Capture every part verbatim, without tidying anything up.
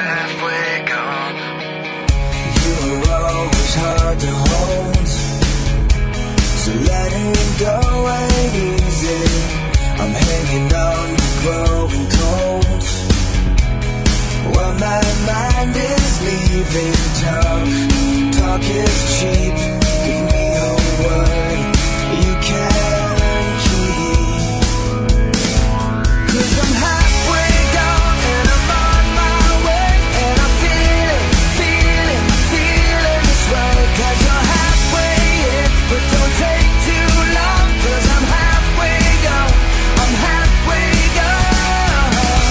halfway gone. You were always hard to hold, so letting go ain't easy. I'm hanging on to growing cold, while my mind is leaving. Talk, talk is cheap. Give me a word you can keep. 'Cause I'm halfway gone and I'm on my way, and I'm feeling, feeling, feeling this way. 'Cause you're halfway in, but don't take too long. 'Cause I'm halfway gone, I'm halfway gone.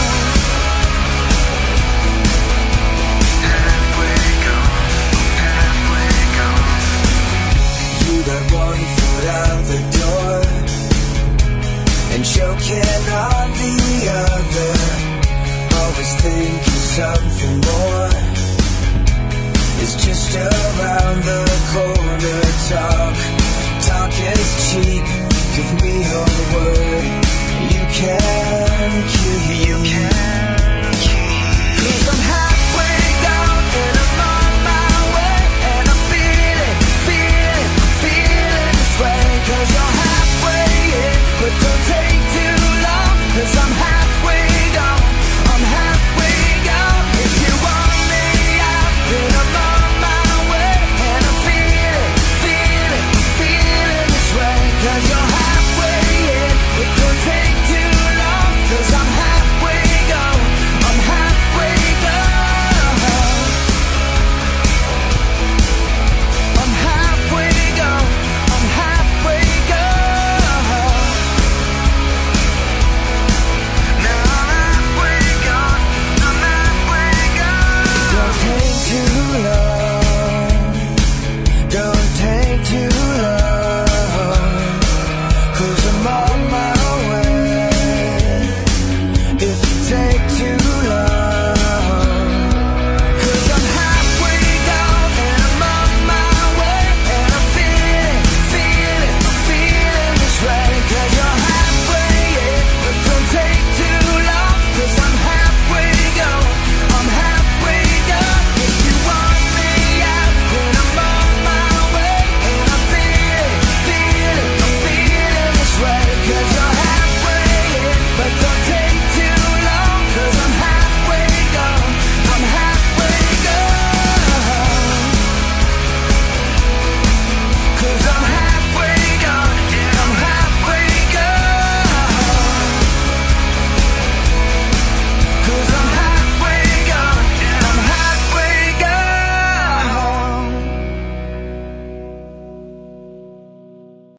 Halfway gone, halfway gone. You got one foot out the door and choking on the other, always thinking something more is just around the